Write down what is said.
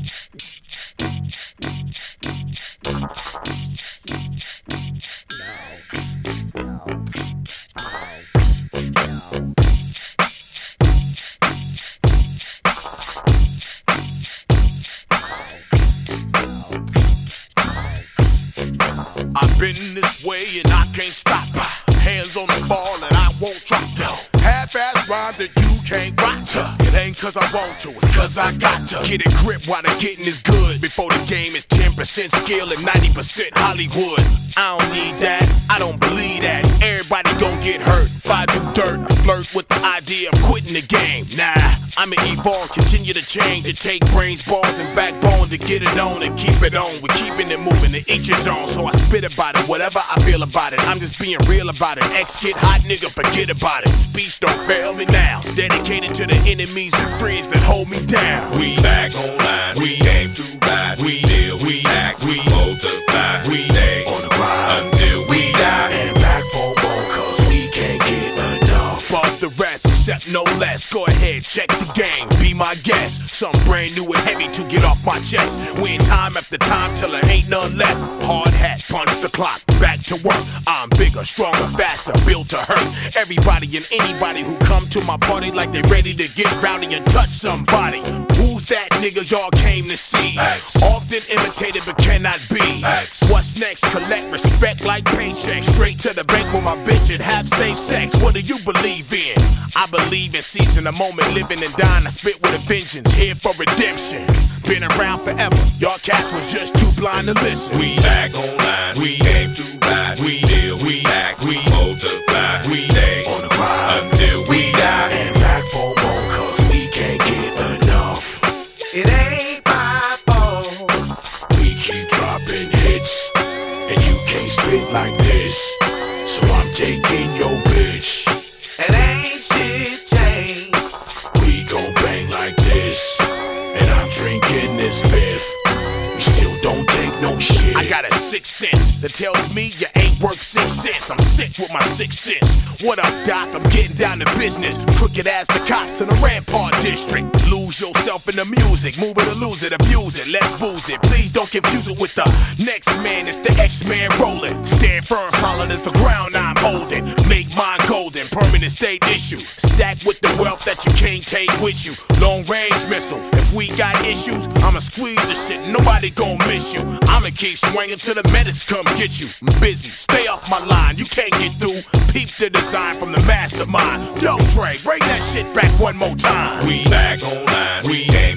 I've been this way and I can't stop. Hands on the ball and I won't drop. Half-ass rhymes that you can't rock to. It ain't cause I want to, it's cause I got to. Get a grip while the getting is good. Before the game is 10% skill and 90% Hollywood. I don't need that, I don't believe that. Everybody gon' get hurt if I do dirt. I flirt with the idea of quitting the game. Nah, I'ma evolve, continue to change. It take brains, balls, and backbone to get it on and keep it on. We're keeping it moving, to each his own. So I spit about it, whatever I feel about it. I'm just being real about it. X get hot, nigga, forget about it. Speech don't fail me now. Dedicated to the enemies and friends that hold me down. We back online, we came through ride, we deal, we act, we multiply, we stay on the grind until we die. And back for more, cause we can't get enough of the rest, except no less. Go ahead, check the game, be my guest. Something brand new and heavy to get off my chest. Win time after time till there ain't none left. Hard hat, punch the clock, back to work. I'm bigger, stronger, faster, built to hurt everybody and anybody who come to my party like they ready to get rowdy and touch somebody. Who's that nigga y'all came to see? X. Often imitated but cannot be. X. What's next? Collect respect like paychecks. Straight to the bank with my bitch and have safe sex. What do you believe in? I believe in seizing the moment, living and dying. I spit with a vengeance, here for redemption. Been around forever, y'all cats was just too blind to listen. We back online, we came through ride, we deal, we act, we multiply, we stay On the grind until we die. and back for more, cause we can't get enough. It ain't my fault. We keep dropping hits, and you can't spit like this. So I'm taking your bitch. It ain't shit changed. We gon' bang like this, and I'm drinking this fifth. We still don't take no shit. I got a sixth sense that tells me you ain't worth 6 cents. I'm sick with my 6 cents. What up, Doc? I'm getting down to business. Crooked as the cops in the Rampart District. Lose yourself in the music, move it or lose it, abuse it, let's booze it. Please don't confuse it with the next man. It's the X-Man rolling. Stand firm, solid as the ground I'm holding. Make mine golden, permanent state issue. Stack with the wealth that you can't take with you. Long range missile. If we got issues, I'ma squeeze the shit. Nobody gon' miss you. I'ma keep swinging till the medics come get you. I'm busy, stay off my line. You can't get through. Peep the design from the mastermind. Yo, Dre, bring that shit back one more time. We back online, we came